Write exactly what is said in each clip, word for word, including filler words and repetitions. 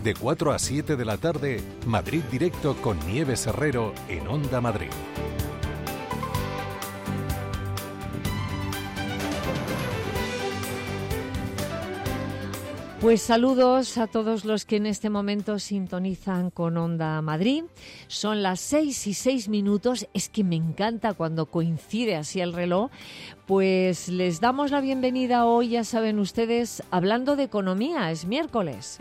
De cuatro a siete de la tarde, Madrid Directo con Nieves Herrero en Onda Madrid. Pues saludos a todos los que en este momento sintonizan con Onda Madrid. Son las seis y seis minutos. Es que me encanta cuando coincide así el reloj. Pues les damos la bienvenida hoy, ya saben ustedes, hablando de economía. Es miércoles.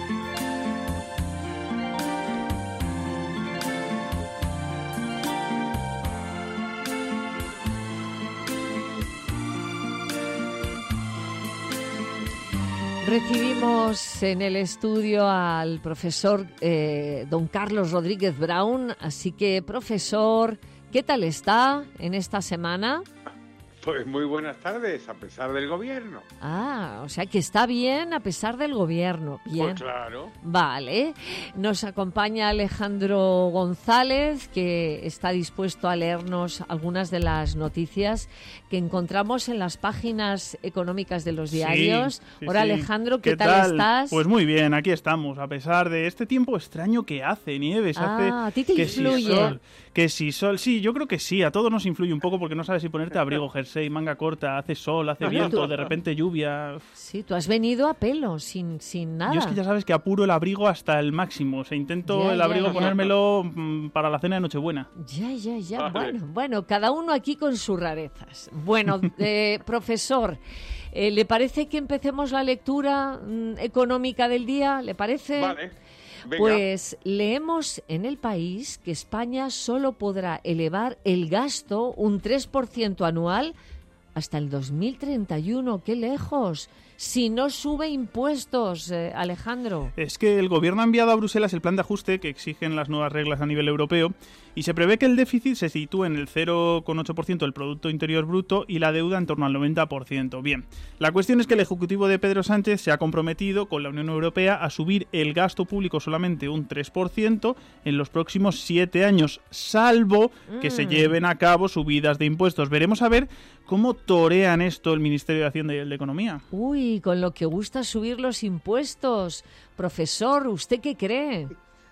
Recibimos en el estudio al profesor eh, don Carlos Rodríguez Brown. Así que, profesor, ¿qué tal está en esta semana? Pues muy buenas tardes, a pesar del gobierno. Ah, o sea que está bien a pesar del gobierno. Bien. Pues claro. Vale. Nos acompaña Alejandro González, que está dispuesto a leernos algunas de las noticias que encontramos en las páginas económicas de los diarios. Sí, sí, Hola, sí. Alejandro, ¿qué, ¿Qué tal, tal estás? Pues muy bien, aquí estamos, a pesar de este tiempo extraño que hace, Nieves. Ah, hace a ti te que influye. Si sol, que si sol, sí, yo creo que sí, a todos nos influye un poco porque no sabes si ponerte abrigo, jersey, manga corta, hace sol, hace Bueno, viento, tú- de repente lluvia. Sí, tú has venido a pelo, sin, sin nada. Yo es que ya sabes que apuro el abrigo hasta el máximo, o sea, intento Ya, el ya, abrigo ya. ponérmelo mm, para la cena de Nochebuena. Ya, ya, ya. Vale. Bueno, bueno, cada uno aquí con sus rarezas. Bueno, eh, profesor, eh, ¿le parece que empecemos la lectura mm, económica del día? ¿Le parece? Vale, venga. Pues leemos en El País que España solo podrá elevar el gasto un tres por ciento anual hasta el dos mil treinta y uno. ¡Qué lejos! Si no sube impuestos, eh, Alejandro. Es que el gobierno ha enviado a Bruselas el plan de ajuste que exigen las nuevas reglas a nivel europeo y se prevé que el déficit se sitúe en el cero coma ocho por ciento del Producto Interior Bruto y la deuda en torno al noventa por ciento. Bien, la cuestión es que el Ejecutivo de Pedro Sánchez se ha comprometido con la Unión Europea a subir el gasto público solamente un tres por ciento en los próximos siete años, salvo que se Mm. lleven a cabo subidas de impuestos. Veremos a ver cómo torean esto el Ministerio de Hacienda y el de Economía. Uy, con lo que gusta subir los impuestos. Profesor, ¿usted qué cree?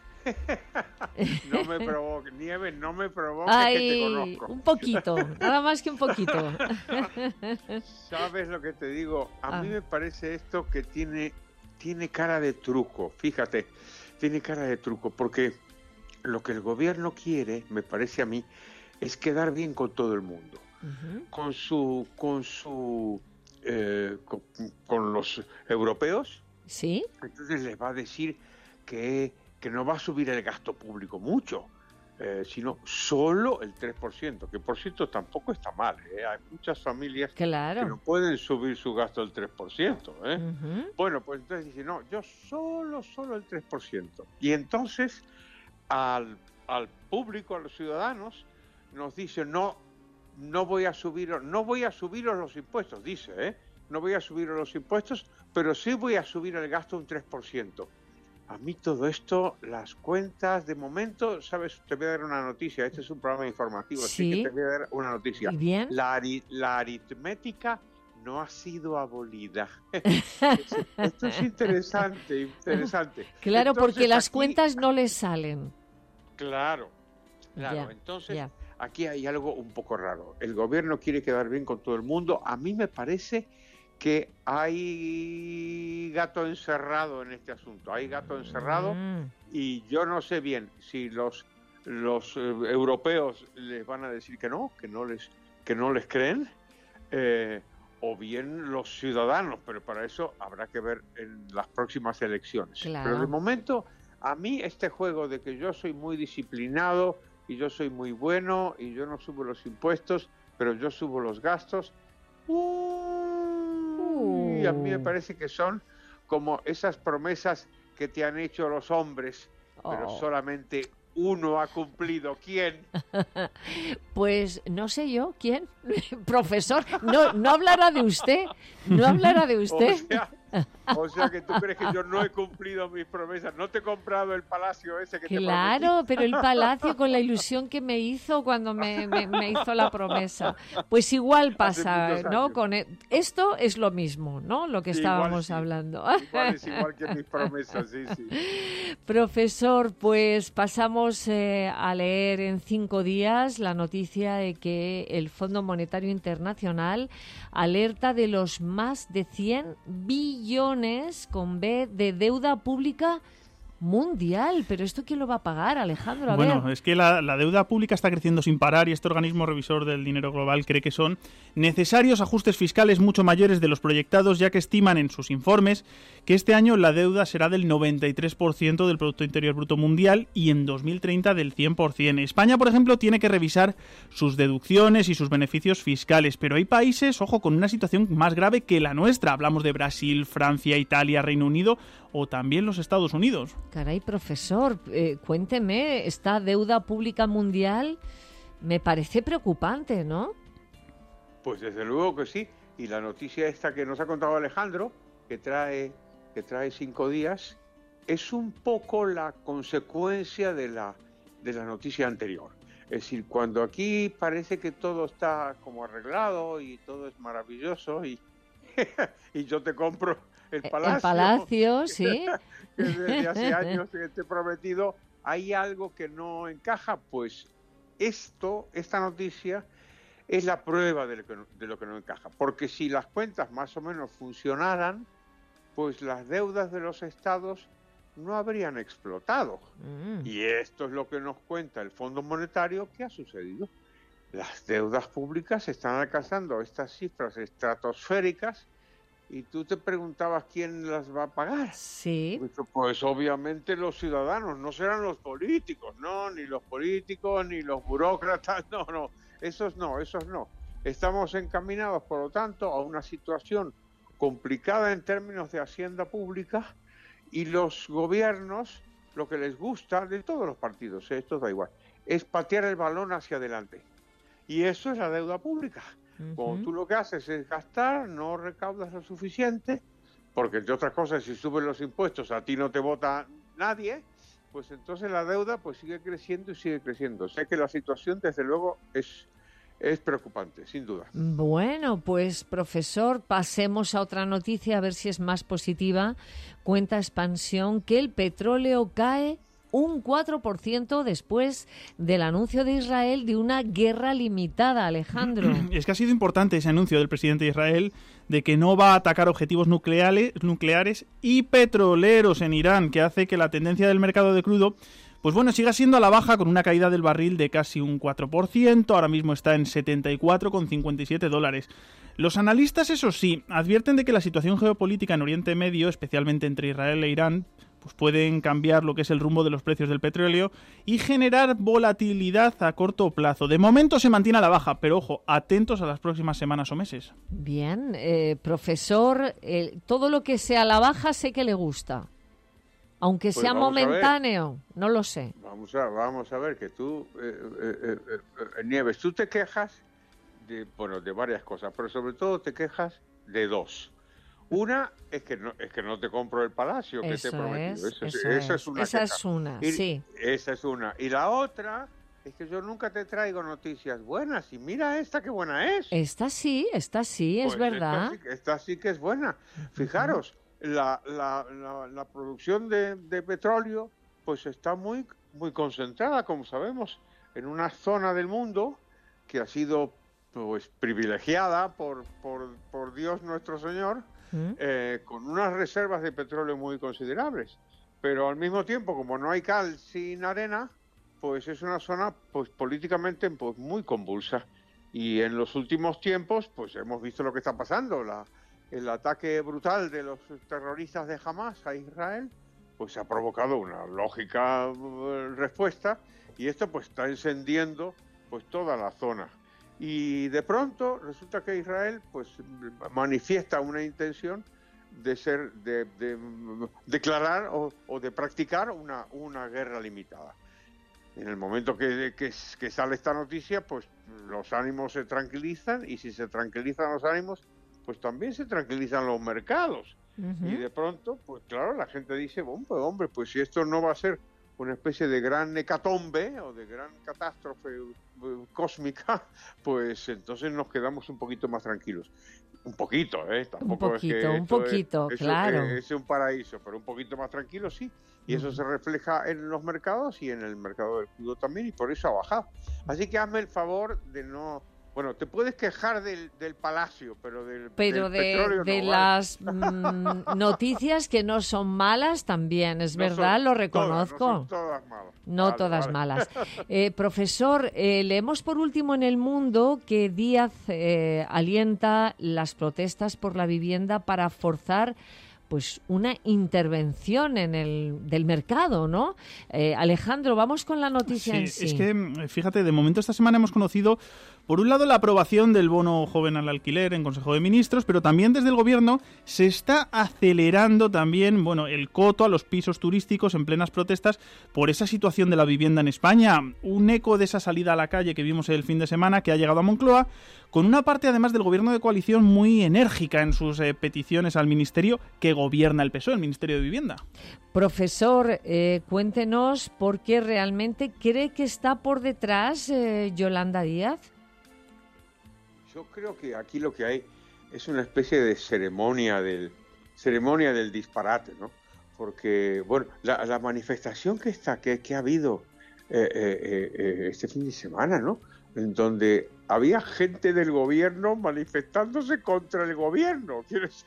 No me provoques, Nieves, no me provoques que te Ay, conozco. un poquito, nada más que un poquito. ¿Sabes lo que te digo? A Ah. mí me parece esto que tiene, tiene cara de truco, fíjate, tiene cara de truco, porque lo que el gobierno quiere, me parece a mí, es quedar bien con todo el mundo. Ujú. Con su, con su, eh, con, con los europeos. ¿Sí? Entonces les va a decir que, que no va a subir el gasto público mucho, eh, sino solo el tres por ciento, que por cierto tampoco está mal, ¿eh? Hay muchas familias que no Claro. pueden subir su gasto al tres por ciento. ¿eh? Ujú. Bueno, pues entonces dice, no, yo solo, solo el tres por ciento. Y entonces al, al público, a los ciudadanos, nos dice, no, no voy a subir, no voy a subiros los impuestos, dice, ¿eh? No voy a subir los impuestos, pero sí voy a subir el gasto un tres por ciento. A mí todo esto, las cuentas, de momento, ¿sabes? Te voy a dar una noticia. Este es un programa informativo, así Sí. que te voy a dar una noticia. ¿Y bien? La, ari- la aritmética no ha sido abolida. Esto es interesante, interesante. Claro, Entonces, porque las aquí- cuentas no les salen. Claro, claro. Ya, Entonces, ya. aquí hay algo un poco raro. El gobierno quiere quedar bien con todo el mundo. A mí me parece que hay gato encerrado en este asunto. Hay gato encerrado Mm. y yo no sé bien si los los eh, europeos les van a decir que no, que no les que no les creen, eh, o bien los ciudadanos. Pero para eso habrá que ver en las próximas elecciones. Claro. Pero de momento, a mí este juego de que yo soy muy disciplinado y yo soy muy bueno y yo no subo los impuestos, pero yo subo los gastos. Uy, a mí me parece que son como esas promesas que te han hecho los hombres, pero Oh. solamente uno ha cumplido. ¿Quién? Pues no sé yo, ¿quién? Profesor, no, no hablará de usted, no hablará de usted. O sea, O sea que tú crees que yo no he cumplido mis promesas. No te he comprado el palacio ese que te prometí. Claro, pero el palacio con la ilusión que me hizo cuando me, me, me hizo la promesa. Pues igual pasa, ¿no? Con e- esto es lo mismo, ¿no? Lo que Sí, estábamos igual sí. hablando. Igual es igual que mis promesas, sí, sí. Profesor, pues pasamos eh, a leer en cinco días la noticia de que el Fondo Monetario Internacional alerta de los más de cien billones con B de deuda pública mundial. ¿Pero esto quién lo va a pagar, Alejandro? A bueno, ver. es que la, la deuda pública está creciendo sin parar y este organismo revisor del dinero global cree que son necesarios ajustes fiscales mucho mayores de los proyectados, ya que estiman en sus informes que este año la deuda será del noventa y tres por ciento del Producto Interior Bruto mundial y en dos mil treinta del cien por ciento. España, por ejemplo, tiene que revisar sus deducciones y sus beneficios fiscales, pero hay países, ojo, con una situación más grave que la nuestra. Hablamos de Brasil, Francia, Italia, Reino Unido o también los Estados Unidos. Caray, profesor, eh, cuénteme, esta deuda pública mundial me parece preocupante, ¿no? Pues desde luego que sí. Y la noticia esta que nos ha contado Alejandro, que trae, que trae cinco días, es un poco la consecuencia de la, de la noticia anterior. Es decir, cuando aquí parece que todo está como arreglado y todo es maravilloso y, y yo te compro el palacio, el palacio, sí, que desde hace años te he prometido, hay algo que no encaja. Pues esto, esta noticia es la prueba de lo que no, de lo que no encaja, porque si las cuentas más o menos funcionaran, pues las deudas de los estados no habrían explotado. Mm. Y esto es lo que nos cuenta el Fondo Monetario que ha sucedido. Las deudas públicas están alcanzando estas cifras estratosféricas. Y tú te preguntabas quién las va a pagar. Sí. Pues, pues obviamente los ciudadanos, no serán los políticos, no, ni los políticos, ni los burócratas, no, no, esos no, esos no. Estamos encaminados, por lo tanto, a una situación complicada en términos de hacienda pública y los gobiernos, lo que les gusta, de todos los partidos, esto da igual, es patear el balón hacia adelante. Y eso es la deuda pública. Cuando tú lo que haces es gastar, no recaudas lo suficiente, porque entre otras cosas, si suben los impuestos, a ti no te vota nadie, pues entonces la deuda pues sigue creciendo y sigue creciendo. O sea que la situación, desde luego, es, es preocupante, sin duda. Bueno, pues profesor, pasemos a otra noticia, a ver si es más positiva. Cuenta Expansión que el petróleo cae un cuatro por ciento después del anuncio de Israel de una guerra limitada, Alejandro. Es que ha sido importante ese anuncio del presidente de Israel de que no va a atacar objetivos nucleares, nucleares y petroleros en Irán, que hace que la tendencia del mercado de crudo pues bueno, siga siendo a la baja con una caída del barril de casi un cuatro por ciento, ahora mismo está en setenta y cuatro con cincuenta y siete dólares. Los analistas, eso sí, advierten de que la situación geopolítica en Oriente Medio, especialmente entre Israel e Irán, pues pueden cambiar lo que es el rumbo de los precios del petróleo y generar volatilidad a corto plazo. De momento se mantiene a la baja, pero ojo, atentos a las próximas semanas o meses. Bien, eh, profesor, eh, todo lo que sea a la baja sé que le gusta, aunque pues sea momentáneo, no lo sé. Vamos a, vamos a ver que tú, eh, eh, eh, Nieves, tú te quejas de, bueno, de varias cosas, pero sobre todo te quejas de dos. Una es que no es que no te compro el palacio que eso te he prometido. Es, eso, eso esa es, es una. Esa es una, y, sí. Esa es una. Y la otra es que yo nunca te traigo noticias buenas. Y mira esta qué buena es. Esta sí, esta sí, pues es verdad. Esta sí, esta sí que es buena. Fijaros, uh-huh. la, la, la, la producción de, de petróleo pues está muy, muy concentrada, como sabemos, en una zona del mundo que ha sido pues privilegiada por, por, por Dios nuestro Señor. Eh, con unas reservas de petróleo muy considerables, pero al mismo tiempo, como no hay cal sin arena, pues es una zona pues políticamente pues muy convulsa. Y en los últimos tiempos pues hemos visto lo que está pasando, la, el ataque brutal de los terroristas de Hamas a Israel pues ha provocado una lógica uh, respuesta, y esto pues está encendiendo pues toda la zona. Y de pronto resulta que Israel pues manifiesta una intención de ser, de, de declarar o, o de practicar una, una guerra limitada. En el momento que, que, que sale esta noticia, pues los ánimos se tranquilizan, y si se tranquilizan los ánimos, pues también se tranquilizan los mercados. Uh-huh. Y de pronto, pues claro, la gente dice, bueno, pues, hombre, pues si esto no va a ser una especie de gran hecatombe o de gran catástrofe uh, cósmica, pues entonces nos quedamos un poquito más tranquilos. Un poquito, ¿eh? Tampoco un poquito, es que un poquito, es, claro. Es, es un paraíso, pero un poquito más tranquilo, sí. Y eso uh-huh. se refleja en los mercados y en el mercado del crudo también, y por eso ha bajado. Así que hazme el favor de no... Bueno, te puedes quejar del, del palacio, pero del, pero del de, petróleo de no las vale. mm, noticias que no son malas también, es no verdad, son lo reconozco. Todas, no son todas malas. No vale, todas vale. malas. Eh, profesor, eh, leemos por último en El Mundo que Díaz eh, alienta las protestas por la vivienda para forzar pues una intervención en el del mercado, ¿no? Eh, Alejandro, vamos con la noticia sí, en sí. Es que, fíjate, de momento esta semana hemos conocido, por un lado, la aprobación del bono joven al alquiler en Consejo de Ministros, pero también desde el Gobierno se está acelerando también, bueno, el coto a los pisos turísticos en plenas protestas por esa situación de la vivienda en España. Un eco de esa salida a la calle que vimos el fin de semana que ha llegado a Moncloa, con una parte además del Gobierno de coalición muy enérgica en sus eh, peticiones al Ministerio que gobierna el P S O E, el Ministerio de Vivienda. Profesor, eh, cuéntenos por qué realmente cree que está por detrás eh, Yolanda Díaz. Yo creo que aquí lo que hay es una especie de ceremonia del ceremonia del disparate, ¿no? Porque, bueno, la, la manifestación que está que, que ha habido eh, eh, eh, este fin de semana, ¿no? En donde había gente del gobierno manifestándose contra el gobierno. Quiero decir,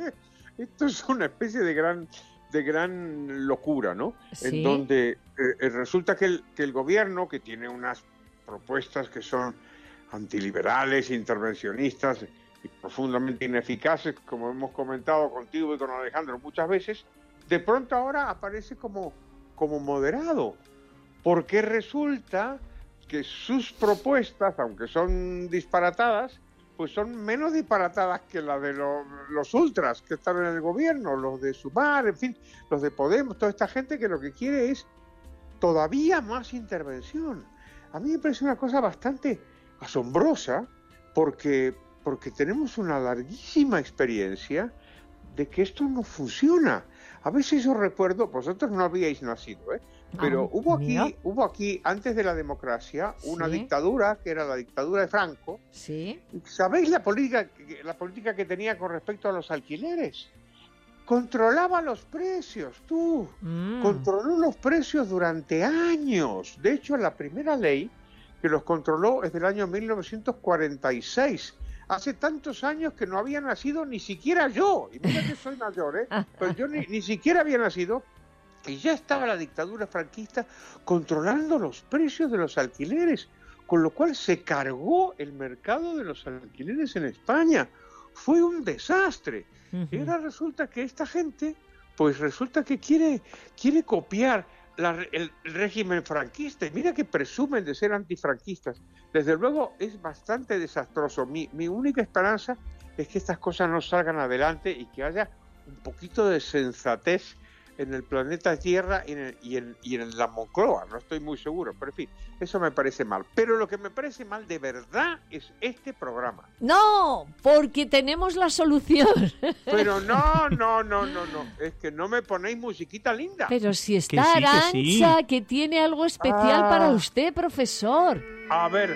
esto es una especie de gran de gran locura, ¿no? Sí. En donde eh, resulta que el, que el gobierno, que tiene unas propuestas que son antiliberales, intervencionistas y profundamente ineficaces, como hemos comentado contigo y con Alejandro muchas veces, de pronto ahora aparece como, como moderado, porque resulta que sus propuestas, aunque son disparatadas, pues son menos disparatadas que las de lo, los ultras que están en el gobierno, los de Sumar, en fin, los de Podemos, toda esta gente que lo que quiere es todavía más intervención. A mí me parece una cosa bastante asombrosa, porque, porque tenemos una larguísima experiencia de que esto no funciona. A veces os recuerdo, vosotros no habíais nacido, ¿eh? Pero ah, hubo aquí, mira. hubo aquí, antes de la democracia, una ¿Sí? dictadura, que era la dictadura de Franco. ¿Sí? ¿Sabéis la política, la política que tenía con respecto a los alquileres? Controlaba los precios, tú. Mm. Controló los precios durante años. De hecho, la primera ley que los controló es del año mil novecientos cuarenta y seis. Hace tantos años que no había nacido ni siquiera yo. Y mira que soy mayor, ¿eh? Pero yo ni, ni siquiera había nacido. Y ya estaba la dictadura franquista controlando los precios de los alquileres, con lo cual se cargó el mercado de los alquileres en España. Fue un desastre. Uh-huh. Y ahora resulta que esta gente, pues resulta que quiere, quiere copiar la, el régimen franquista. Y mira que presumen de ser antifranquistas. Desde luego es bastante desastroso. Mi, mi única esperanza es que estas cosas no salgan adelante y que haya un poquito de sensatez en el planeta Tierra y en, y, en, y en la Moncloa, no estoy muy seguro, pero en fin, eso me parece mal. Pero lo que me parece mal de verdad es este programa. No, porque tenemos la solución. Pero no, no, no, no, no, es que no me ponéis musiquita linda. Pero si está que sí, Arantxa, que, sí. que tiene algo especial ah. para usted, profesor. A ver.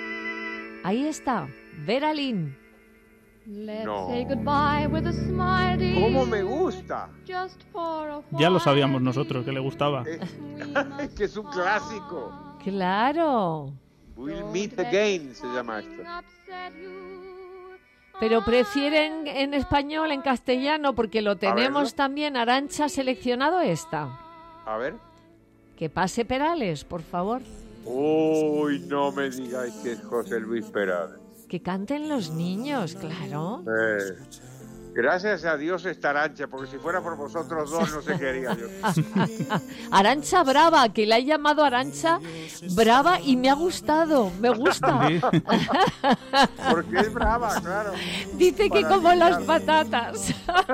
Ahí está, Vera Lynn. No. ¿Cómo me gusta? Ya lo sabíamos nosotros que le gustaba. Es que es un clásico. Claro. We'll meet again se llama esto. Pero prefieren en español, en castellano, porque lo tenemos también. Arantxa ha seleccionado esta. A ver. Que pase Perales, por favor. Uy, no me digáis que es José Luis Perales. Que canten los niños, claro. Eh, gracias a Dios está Arantxa, porque si fuera por vosotros dos no sé qué haría yo. Arantxa Brava, que la he llamado Arantxa Brava y me ha gustado, me gusta. Sí. Porque es brava, claro. Dice que como las patatas.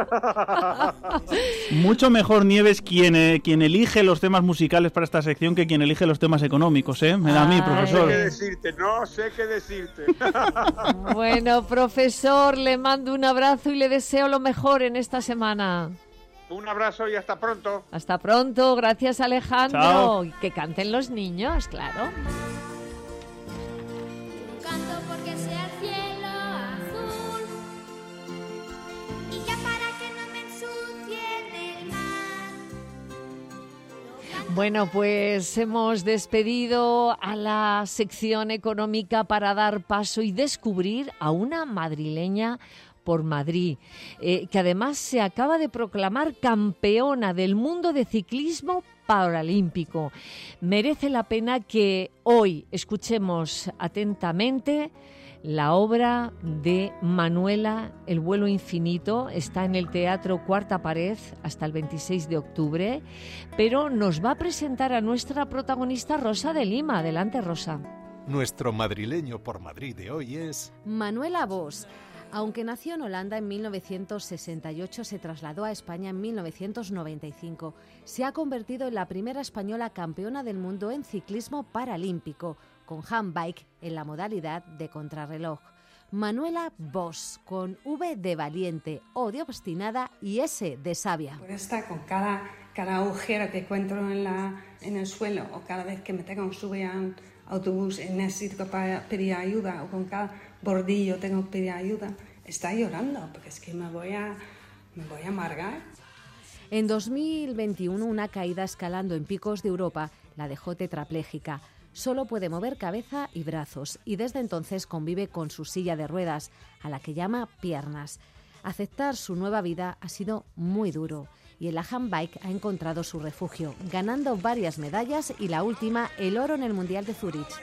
Mucho mejor, Nieves, quien, eh, quien elige los temas musicales para esta sección que quien elige los temas económicos, ¿eh? Me da a mí, profesor. No sé qué decirte, no sé qué decirte. Bueno, profesor, le mando un abrazo y le deseo deseo lo mejor en esta semana. Un abrazo y hasta pronto. Hasta pronto, gracias Alejandro. Chao. Y que canten los niños, claro. Canto porque sea el cielo azul y ya para que no me ensucien el mar. Bueno, pues hemos despedido a la sección económica para dar paso y descubrir a una madrileña por Madrid, eh, que además se acaba de proclamar campeona del mundo de ciclismo paralímpico. Merece la pena que hoy escuchemos atentamente la obra de Manuela, El vuelo infinito. Está en el Teatro Cuarta Pared hasta el veintiséis de octubre, pero nos va a presentar a nuestra protagonista Rosa de Lima. Adelante, Rosa. Nuestro madrileño por Madrid de hoy es Manuela Bosch. Aunque nació en Holanda en mil novecientos sesenta y ocho, se trasladó a España en mil novecientos noventa y cinco. Se ha convertido en la primera española campeona del mundo en ciclismo paralímpico, con handbike en la modalidad de contrarreloj. Manuela Bosch, con V de valiente, O de obstinada y S de sabia. Por estar con cada, cada agujero que encuentro en, la, en el suelo, o cada vez que me tengo que subir a un autobús y necesito para pedir ayuda, o con cada bordillo tengo que pedir ayuda, está llorando, porque es que me voy a, me voy a amargar. En dos mil veintiuno, una caída escalando en picos de Europa la dejó tetrapléjica. Solo puede mover cabeza y brazos, y desde entonces convive con su silla de ruedas, a la que llama piernas. Aceptar su nueva vida ha sido muy duro, y en la handbike ha encontrado su refugio, ganando varias medallas y la última, el oro en el Mundial de Zúrich.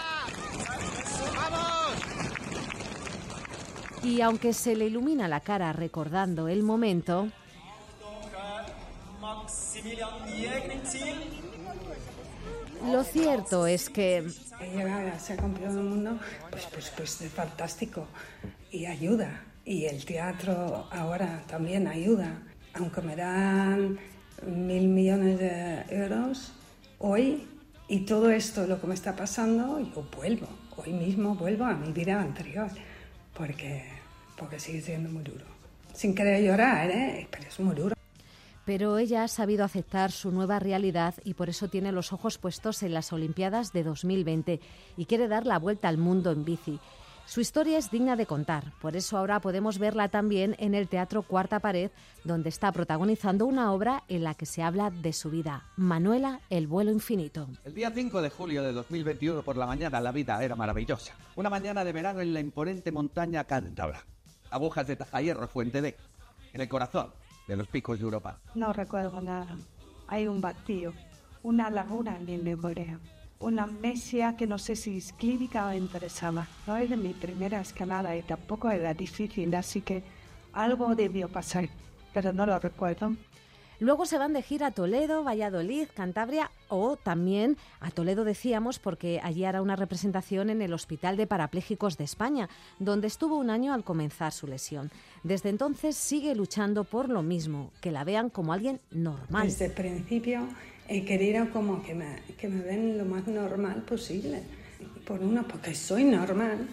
Y aunque se le ilumina la cara recordando el momento, lo cierto es que llegar a ser campeón del mundo, pues, pues, pues es fantástico y ayuda. Y el teatro ahora también ayuda. Aunque me dan mil millones de euros hoy y todo esto, lo que me está pasando, yo vuelvo. Hoy mismo vuelvo a mi vida anterior. Porque, porque sigue siendo muy duro. Sin querer llorar, ¿eh? Pero es muy duro. Pero ella ha sabido aceptar su nueva realidad y por eso tiene los ojos puestos en las Olimpiadas de dos mil veinte y quiere dar la vuelta al mundo en bici. Su historia es digna de contar, por eso ahora podemos verla también en el Teatro Cuarta Pared, donde está protagonizando una obra en la que se habla de su vida, Manuela, el vuelo infinito. El día cinco de julio de dos mil veintiuno por la mañana la vida era maravillosa. Una mañana de verano en la imponente montaña cántabra. Agujas de Tajahierro, Fuente D, en el corazón de los picos de Europa. No recuerdo nada. Hay un vacío, una laguna en mi memoria. Una amnesia que no sé si es clínica o interesada. No es de mi primera escalada y tampoco era difícil, así que algo debió pasar, pero no lo recuerdo. Luego se van de gira a Toledo, Valladolid, Cantabria o también a Toledo, decíamos, porque allí hará una representación en el Hospital de Parapléjicos de España, donde estuvo un año al comenzar su lesión. Desde entonces sigue luchando por lo mismo, que la vean como alguien normal. Desde el principio he querido como que me, que me ven lo más normal posible. Por una, porque soy normal.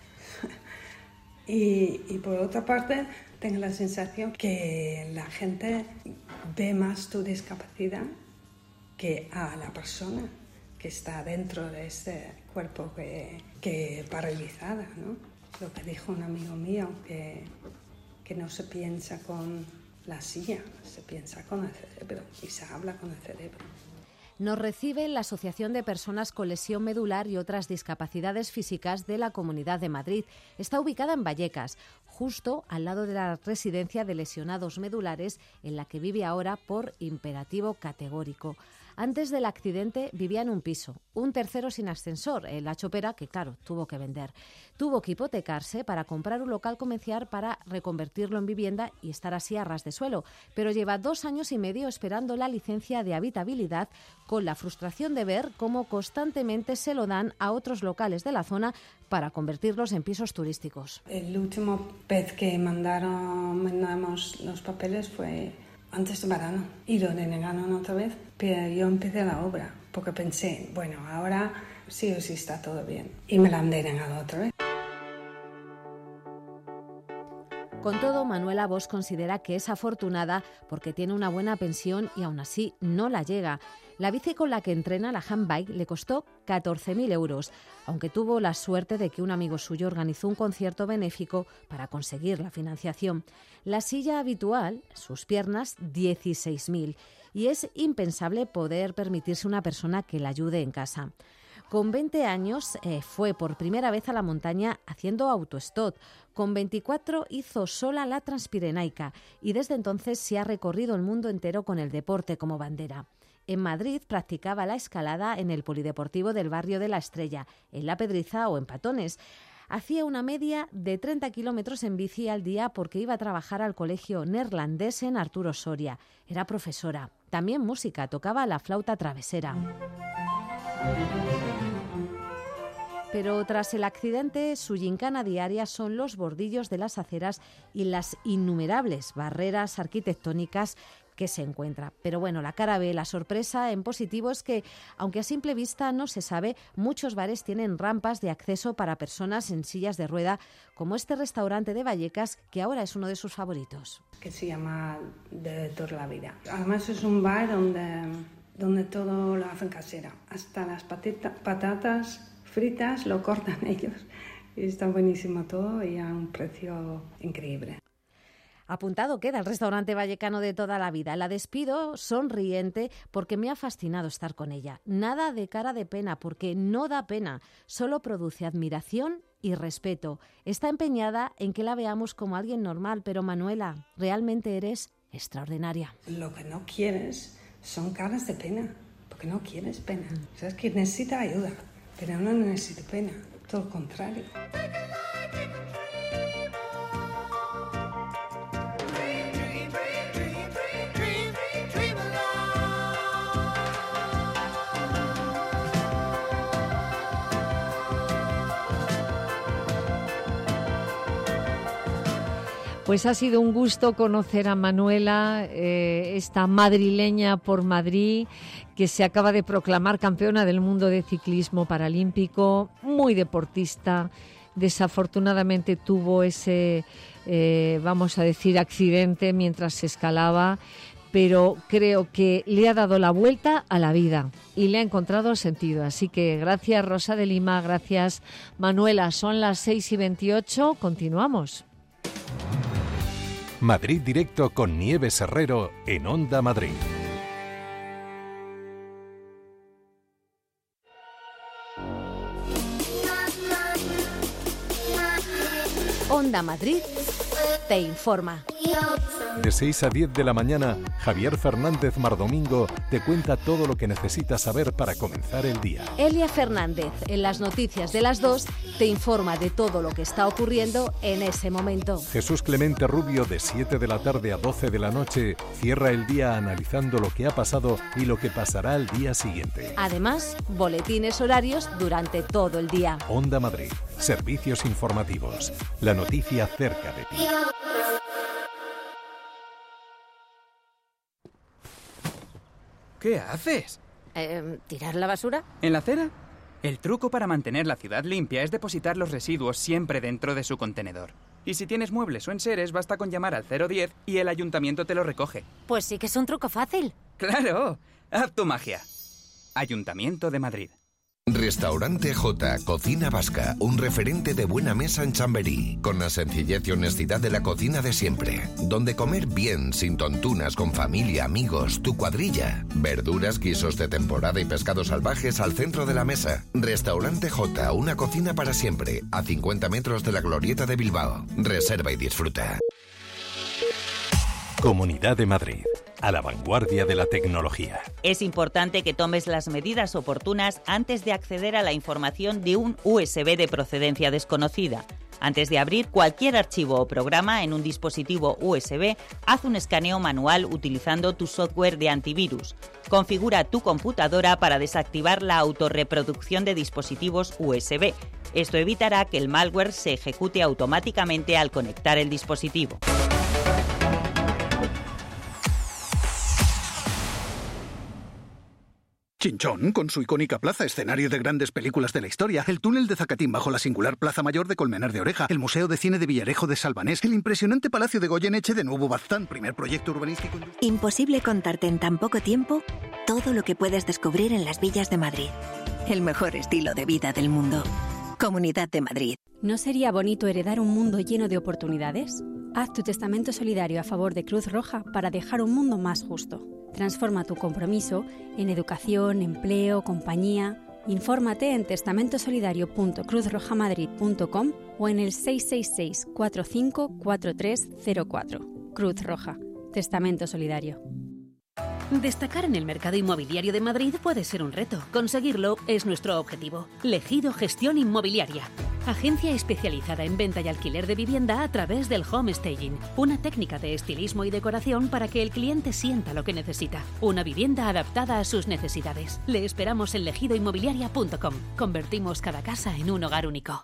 y, y por otra parte, tengo la sensación que la gente ve más tu discapacidad que a la persona que está dentro de ese cuerpo que, que paralizada, ¿no? Lo que dijo un amigo mío, que, que no se piensa con la silla, se piensa con el cerebro y se habla con el cerebro. Nos recibe la Asociación de Personas con Lesión Medular y otras discapacidades físicas de la Comunidad de Madrid. Está ubicada en Vallecas, justo al lado de la residencia de lesionados medulares en la que vive ahora por imperativo categórico. Antes del accidente vivía en un piso, un tercero sin ascensor, en La Chopera, que claro, tuvo que vender. Tuvo que hipotecarse para comprar un local comercial para reconvertirlo en vivienda y estar así a ras de suelo. Pero lleva dos años y medio esperando la licencia de habitabilidad, con la frustración de ver cómo constantemente se lo dan a otros locales de la zona para convertirlos en pisos turísticos. El último vez que mandaron, mandamos los papeles fue antes de verano y lo denegaron otra vez, pero yo empecé la obra porque pensé, bueno, ahora sí o sí está todo bien y me la han denegado otra vez. Con todo, Manuela Bosch considera que es afortunada porque tiene una buena pensión y aún así no la llega. La bici con la que entrena, la handbike, le costó catorce mil euros, aunque tuvo la suerte de que un amigo suyo organizó un concierto benéfico para conseguir la financiación. La silla habitual, sus piernas, dieciséis mil. Y es impensable poder permitirse una persona que la ayude en casa. Con veinte años eh, fue por primera vez a la montaña haciendo autostop. Con veinticuatro hizo sola la Transpirenaica y desde entonces se ha recorrido el mundo entero con el deporte como bandera. En Madrid practicaba la escalada en el polideportivo del barrio de La Estrella, en La Pedriza o en Patones. Hacía una media de treinta kilómetros en bici al día porque iba a trabajar al colegio neerlandés en Arturo Soria. Era profesora. También música, tocaba la flauta travesera. Pero tras el accidente, su gincana diaria son los bordillos de las aceras y las innumerables barreras arquitectónicas que se encuentra. Pero bueno, la cara B, la sorpresa en positivo es que, aunque a simple vista no se sabe, muchos bares tienen rampas de acceso para personas en sillas de rueda, como este restaurante de Vallecas, que ahora es uno de sus favoritos. Que se llama De toda la vida. Además es un bar donde, donde todo lo hacen casera. Hasta las patita, patatas fritas lo cortan ellos. Y está buenísimo todo y a un precio increíble. Apuntado queda el restaurante vallecano De toda la vida. La despido sonriente porque me ha fascinado estar con ella. Nada de cara de pena porque no da pena, solo produce admiración y respeto. Está empeñada en que la veamos como alguien normal, pero Manuela, realmente eres extraordinaria. Lo que no quieres son caras de pena, porque no quieres pena. Sabes que necesita ayuda, pero no necesita pena, todo lo contrario. Pues ha sido un gusto conocer a Manuela, eh, esta madrileña por Madrid, que se acaba de proclamar campeona del mundo de ciclismo paralímpico, muy deportista. Desafortunadamente tuvo ese, eh, vamos a decir, accidente mientras se escalaba, pero creo que le ha dado la vuelta a la vida y le ha encontrado sentido. Así que gracias, Rosa de Lima, gracias, Manuela. Son las seis y veintiocho, continuamos. Madrid Directo con Nieves Herrero en Onda Madrid. Onda Madrid te informa. De seis a diez de la mañana, Javier Fernández Mardomingo te cuenta todo lo que necesitas saber para comenzar el día. Elia Fernández, en las noticias de las dos, te informa de todo lo que está ocurriendo en ese momento. Jesús Clemente Rubio, de siete de la tarde a doce de la noche, cierra el día analizando lo que ha pasado y lo que pasará al día siguiente. Además, boletines horarios durante todo el día. Onda Madrid, servicios informativos. La noticia cerca de ti. ¿Qué haces? Eh, ¿Tirar la basura? ¿En la acera? El truco para mantener la ciudad limpia es depositar los residuos siempre dentro de su contenedor. Y si tienes muebles o enseres, basta con llamar al cero diez y el ayuntamiento te lo recoge. Pues sí que es un truco fácil. ¡Claro! ¡Haz tu magia! Ayuntamiento de Madrid. Restaurante J, cocina vasca, un referente de buena mesa en Chamberí, con la sencillez y honestidad de la cocina de siempre, donde comer bien, sin tontunas, con familia, amigos, tu cuadrilla, verduras, guisos de temporada y pescados salvajes al centro de la mesa. Restaurante J, una cocina para siempre, a cincuenta metros de la Glorieta de Bilbao. Reserva y disfruta. Comunidad de Madrid, a la vanguardia de la tecnología. Es importante que tomes las medidas oportunas antes de acceder a la información de un U S B de procedencia desconocida. Antes de abrir cualquier archivo o programa en un dispositivo U S B, haz un escaneo manual utilizando tu software de antivirus. Configura tu computadora para desactivar la autorreproducción de dispositivos U S B. Esto evitará que el malware se ejecute automáticamente al conectar el dispositivo. Chinchón, con su icónica plaza, escenario de grandes películas de la historia, el túnel de Zacatín bajo la singular Plaza Mayor de Colmenar de Oreja, el Museo de Cine de Villarejo de Salvanés, el impresionante Palacio de Goyeneche de Nuevo Baztán, primer proyecto urbanístico... Imposible contarte en tan poco tiempo todo lo que puedes descubrir en las villas de Madrid. El mejor estilo de vida del mundo. Comunidad de Madrid. ¿No sería bonito heredar un mundo lleno de oportunidades? Haz tu testamento solidario a favor de Cruz Roja para dejar un mundo más justo. Transforma tu compromiso en educación, empleo, compañía. Infórmate en testamentosolidario punto cruz roja madrid punto com o en el seis seis seis, cuatro cinco cuatro tres cero cuatro. Cruz Roja. Testamento Solidario. Destacar en el mercado inmobiliario de Madrid puede ser un reto. Conseguirlo es nuestro objetivo. Legido Gestión Inmobiliaria. Agencia especializada en venta y alquiler de vivienda a través del home staging. Una técnica de estilismo y decoración para que el cliente sienta lo que necesita. Una vivienda adaptada a sus necesidades. Le esperamos en legido inmobiliaria punto com. Convertimos cada casa en un hogar único.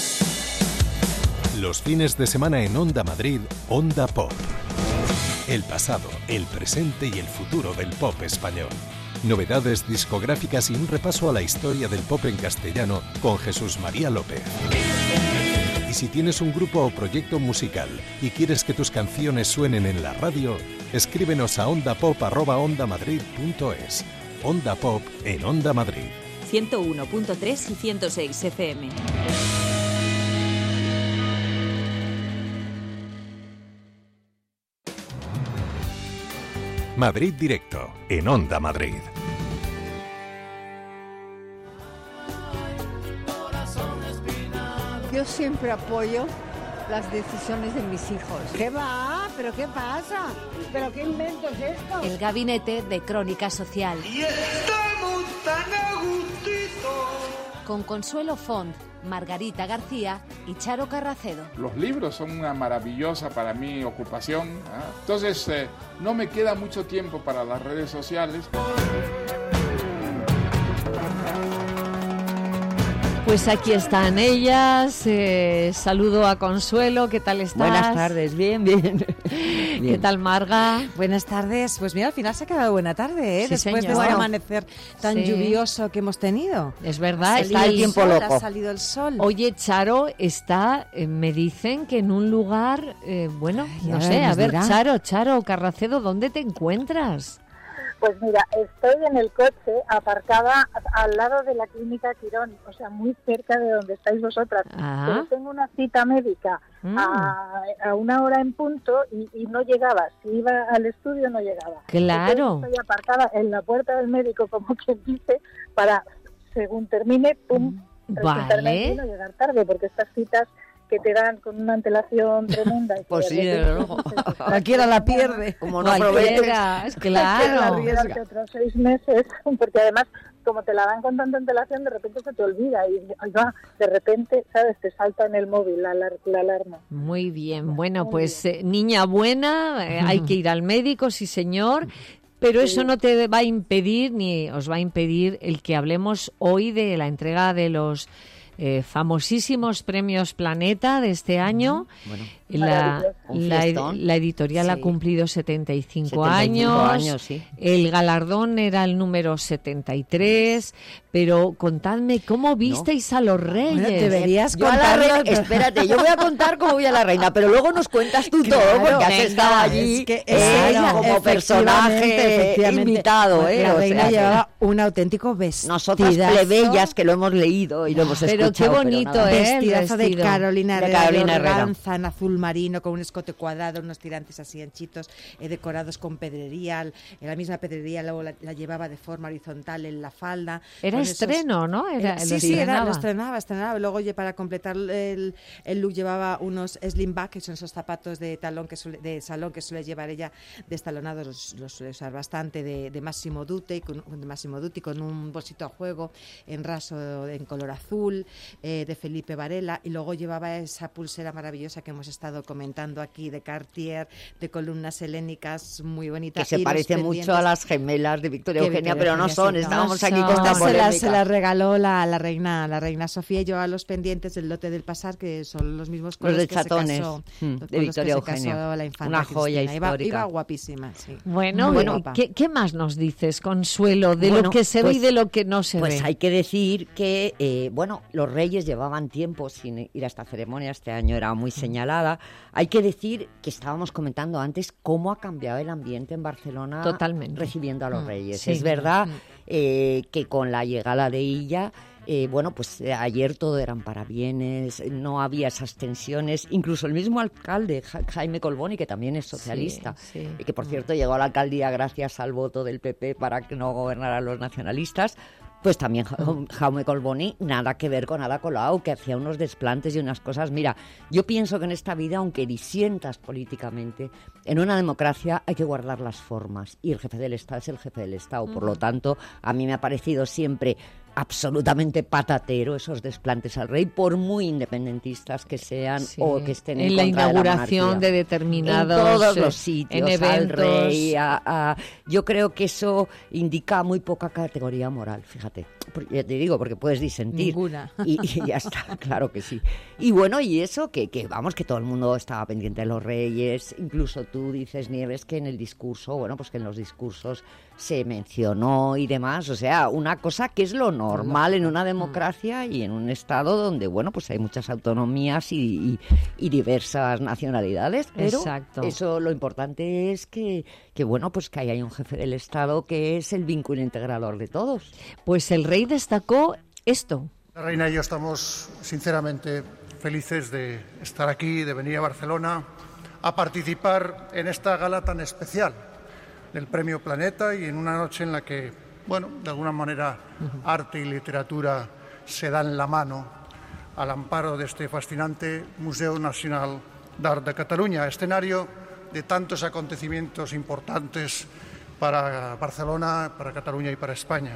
Los fines de semana en Onda Madrid, Onda Pop. El pasado, el presente y el futuro del pop español. Novedades discográficas y un repaso a la historia del pop en castellano con Jesús María López. Y si tienes un grupo o proyecto musical y quieres que tus canciones suenen en la radio, escríbenos a ondapop arroba ondamadrid punto es. Onda Pop en Onda Madrid. ciento uno punto tres y ciento seis F M. Madrid Directo, en Onda Madrid. Yo siempre apoyo las decisiones de mis hijos. ¿Qué va? ¿Pero qué pasa? ¿Pero qué invento es esto? El Gabinete de Crónica Social. Y estamos tan a gustito. Con Consuelo Font, Margarita García y Charo Carracedo. Los libros son una maravillosa para mí ocupación, ¿eh? Entonces eh, no me queda mucho tiempo para las redes sociales. Pues aquí están ellas. Eh, saludo a Consuelo. ¿Qué tal estás? Buenas tardes, bien, bien. ¿Qué bien. tal, Marga? Buenas tardes. Pues mira, al final se ha quedado buena tarde, ¿eh? Sí, Después señor. de este amanecer tan Sí. lluvioso que hemos tenido. Es verdad, Está el tiempo sol, loco. ha salido el sol. Oye, Charo está, eh, me dicen que en un lugar, eh, bueno, Ay, no ahora sé, a nos ver, dirá. Charo, Charo Carracedo, ¿dónde te encuentras? Pues mira, estoy en el coche aparcada al lado de la clínica Quirón, o sea, muy cerca de donde estáis vosotras. Ah. Pero tengo una cita médica Mm. a, a una hora en punto y, y no llegaba. Si iba al estudio no llegaba. Claro. Entonces estoy aparcada en la puerta del médico, como quien dice, para, según termine, pum, presentarme Vale. aquí y no llegar tarde, porque estas citas que te dan con una antelación tremenda. y Pues que sí, de desde repente, luego. pues, estás Cualquiera la pierde. Como no Cualquiera, aproveches. claro. Cualquiera quedarte otros seis meses, porque además, como te la dan con tanta antelación, de repente se te olvida y oiga, de repente, ¿sabes? Te salta en el móvil la, alar- la alarma. Muy bien, bueno, pues eh, niña buena, eh, hay que ir al médico, sí señor, pero eso no te va a impedir, ni os va a impedir el que hablemos hoy de la entrega de los eh, famosísimos premios Planeta de este año. Bueno, La, un la, fiestón. la editorial Sí. ha cumplido setenta y cinco, setenta y cinco años, años, sí. el galardón era el número setenta y tres, pero contadme, ¿cómo visteis a los reyes? Bueno, deberías Yo a la contarnos- reina- espérate, yo voy a contar cómo voy a la reina, pero luego nos cuentas tú Claro, todo, porque has venga, estado allí es que eh, ella, como efectivamente, personaje efectivamente. invitado. Pues ¿eh? la O reina sea que llevaba un auténtico vestidazo. Nosotras plebeyas que lo hemos leído y lo hemos Pero escuchado. qué bonito, nada. ¿eh? el Vestidazo de vestido. Carolina De Herrera, Carolina de Herrera. organza en azul marino, con un escote cuadrado, unos tirantes así anchitos, eh, decorados con pedrería. En la misma pedrería luego la, la llevaba de forma horizontal en la falda. Era con esos- estreno, ¿no? Era- Eh, lo sí, sí, era, estrenaba. lo estrenaba, estrenaba. Luego, oye, para completar el, el look llevaba unos slim back, que son esos zapatos de talón que suele- de salón que suele llevar ella, destalonados, los, los suele usar bastante, de, de Massimo Dutti, con, de Massimo Dutti, con un bolsito a juego en raso, en color azul, eh, de Felipe Varela, y luego llevaba esa pulsera maravillosa que hemos estado comentando aquí, de Cartier, de columnas helénicas, muy bonita. Que se y los parece mucho pendientes- a las gemelas de Victoria que Eugenia, Victoria pero no Eugenia son, sí, estábamos no aquí son. con Estas se las las, se las regaló la, la reina la reina Sofía, y yo a los pendientes del lote del pasar, que son los mismos con los, los de que Chatones, se casó, mm, con de Victoria los que se Eugenia. casó la infanta Una joya Cristina. histórica. Iba, iba guapísima, sí. Bueno, bueno ¿qué, ¿qué más nos dices, Consuelo, de bueno, lo que se pues, ve y de lo que no se pues ve? Pues hay que decir que, eh, bueno, los reyes llevaban tiempo sin ir a esta ceremonia, este año era muy señalada. Hay que decir que estábamos comentando antes cómo ha cambiado el ambiente en Barcelona. Totalmente. Recibiendo a los Mm, reyes. sí. Es verdad Mm. eh, que con la llegada de ella, eh, bueno, pues eh, ayer todo eran parabienes, no había esas tensiones. Incluso el mismo alcalde, Ja- Jaime Colboni, que también es socialista, Sí, sí. y que por cierto llegó a la alcaldía gracias al voto del P P para que no gobernaran los nacionalistas, pues también Ja- Jaume Colboni, nada que ver con Ada Colau, que hacía unos desplantes y unas cosas. Mira, yo pienso que en esta vida, aunque disientas políticamente, en una democracia hay que guardar las formas, y el jefe del Estado es el jefe del Estado. Por lo tanto, a mí me ha parecido siempre absolutamente patatero esos desplantes al rey, por muy independentistas que sean, Sí. o que estén en, En la contra de la inauguración monarquía. de determinados, en todos eh, los sitios, en al eventos. rey, a- a- yo creo que eso indica muy poca categoría moral, fíjate. Porque, ya te digo, porque puedes disentir. Ninguna. Y, y ya está, claro que sí. Y bueno, y eso, que, que vamos, que todo el mundo estaba pendiente de los reyes. Incluso tú dices, Nieves, que en el discurso, bueno, pues que en los discursos se mencionó y demás. O sea, una cosa que es lo normal en una democracia y en un estado donde, bueno, pues hay muchas autonomías y, y, y diversas nacionalidades. Pero Exacto. eso, lo importante es que, que, bueno, pues que ahí hay un jefe del Estado que es el vínculo integrador de todos. Pues el rey destacó esto. La reina y yo estamos sinceramente felices de estar aquí, de venir a Barcelona a participar en esta gala tan especial del Premio Planeta, y en una noche en la que, bueno, de alguna manera arte y literatura se dan la mano al amparo de este fascinante Museo Nacional d'Art de Cataluña, escenario de tantos acontecimientos importantes para Barcelona, para Cataluña y para España.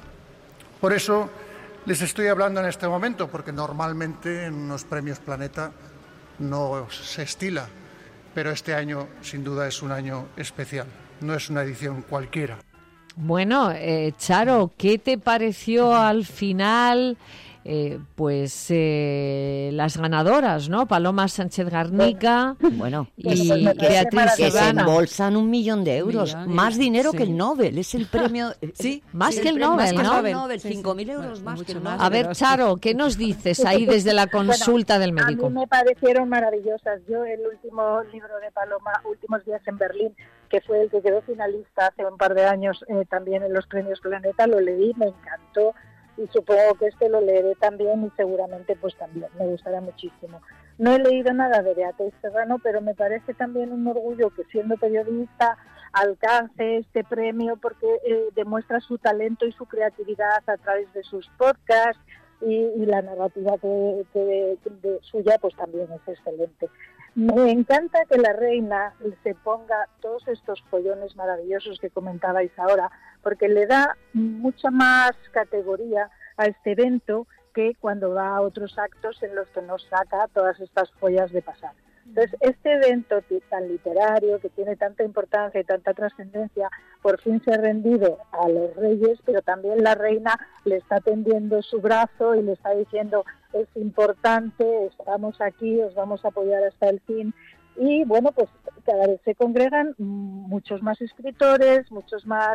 Por eso les estoy hablando en este momento, porque normalmente en unos premios Planeta no se estila, pero este año sin duda es un año especial, no es una edición cualquiera. Bueno, eh, Charo, ¿qué te pareció al final? Eh, pues eh, las ganadoras, ¿no? Paloma Sánchez Garnica bueno, y pues me Beatriz que se Serrano. embolsan un millón de euros, Millón, más dinero sí. que el Nobel, es el premio. Sí, más sí, que el premio- Nobel, más ¿no? que el Nobel, cinco mil euros más que el Nobel. A ver, Charo, ¿qué nos dices ahí desde la consulta del médico? A mí me parecieron maravillosas. Yo el último libro de Paloma, Últimos días en Berlín, que fue el que quedó finalista hace un par de años eh, también en los premios Planeta, lo leí, me encantó, y supongo que este lo leeré también, y seguramente pues también me gustará muchísimo. No he leído nada de Beatriz Serrano, pero me parece también un orgullo que, siendo periodista, alcance este premio, porque eh, demuestra su talento y su creatividad a través de sus podcasts, y, y la narrativa que, que, de suya pues también es excelente. Me encanta que la reina se ponga todos estos follones maravillosos que comentabais ahora, porque le da mucha más categoría a este evento que cuando va a otros actos en los que nos saca todas estas joyas de pasar. Entonces, este evento tan literario, que tiene tanta importancia y tanta trascendencia, por fin se ha rendido a los reyes, pero también la reina le está tendiendo su brazo y le está diciendo: es importante, estamos aquí, os vamos a apoyar hasta el fin. Y bueno, pues cada vez se congregan muchos más escritores, muchos más